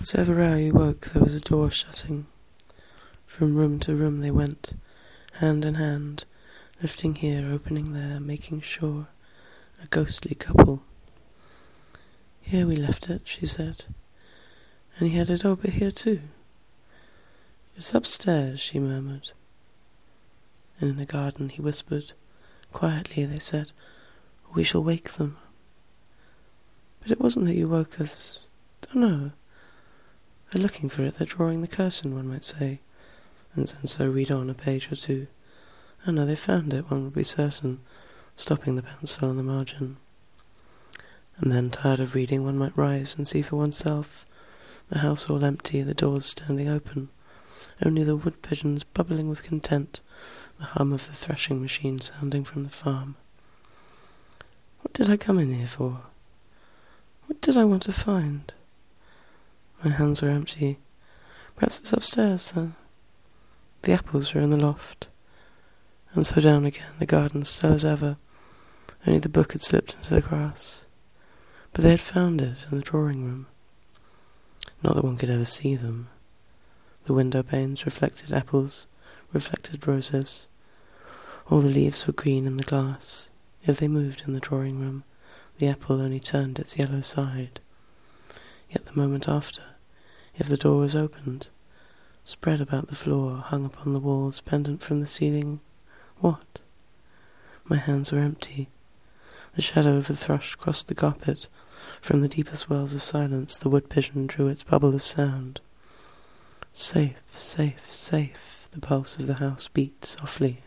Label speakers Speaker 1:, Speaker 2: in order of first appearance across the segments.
Speaker 1: Whatever hour he woke, there was a door shutting. From room to room they went, hand in hand, lifting here, opening there, making sure. A ghostly couple. "Here we left it," she said. "And he had it over here too." "It's upstairs," she murmured. And in the garden he whispered. "Quietly," they said, "or we shall wake them." "But it wasn't that you woke us." "Oh no. They're looking for it, they're drawing the curtain," one might say, and so read on a page or two. "Oh no, they found it," one would be certain, stopping the pencil on the margin. And then, tired of reading, one might rise and see for oneself, the house all empty, the doors standing open, only the wood pigeons bubbling with content, the hum of the threshing machine sounding from the farm. What did I come in here for? What did I want to find? My hands were empty. Perhaps it's upstairs, then. The apples were in the loft. And so down again, the garden still as ever, only the book had slipped into the grass. But they had found it in the drawing room. Not that one could ever see them. The window panes reflected apples, reflected roses. All the leaves were green in the glass. If they moved in the drawing room, the apple only turned its yellow side. Yet the moment after, if the door was opened, spread about the floor, hung upon the walls, pendant from the ceiling, what? My hands were empty. The shadow of the thrush crossed the carpet. From the deepest wells of silence, the wood pigeon drew its bubble of sound. Safe, safe, safe, the pulse of the house beat softly.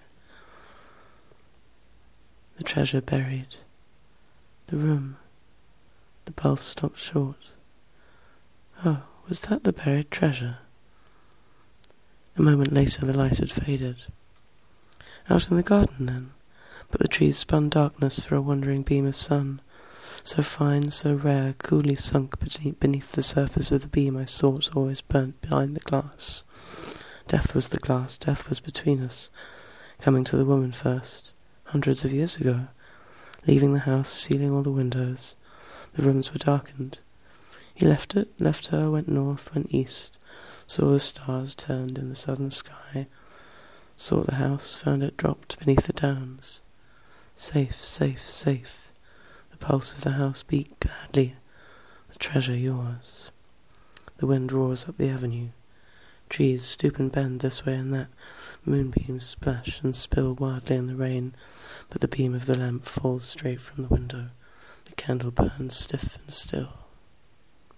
Speaker 1: The treasure buried. The room. The pulse stopped short. Oh, was that the buried treasure? A moment later the light had faded. Out in the garden then, but the trees spun darkness for a wandering beam of sun, so fine, so rare, coolly sunk beneath the surface of the beam I sought, always burnt behind the glass. Death was the glass, death was between us, coming to the woman first, hundreds of years ago, leaving the house, sealing all the windows. The rooms were darkened. He left it, left her, went north, went east, saw the stars turned in the southern sky, sought the house, found it dropped beneath the downs. Safe, safe, safe. The pulse of the house beat gladly. The treasure yours. The wind roars up the avenue. Trees stoop and bend this way and that. Moonbeams splash and spill wildly in the rain, but the beam of the lamp falls straight from the window. The candle burns stiff and still.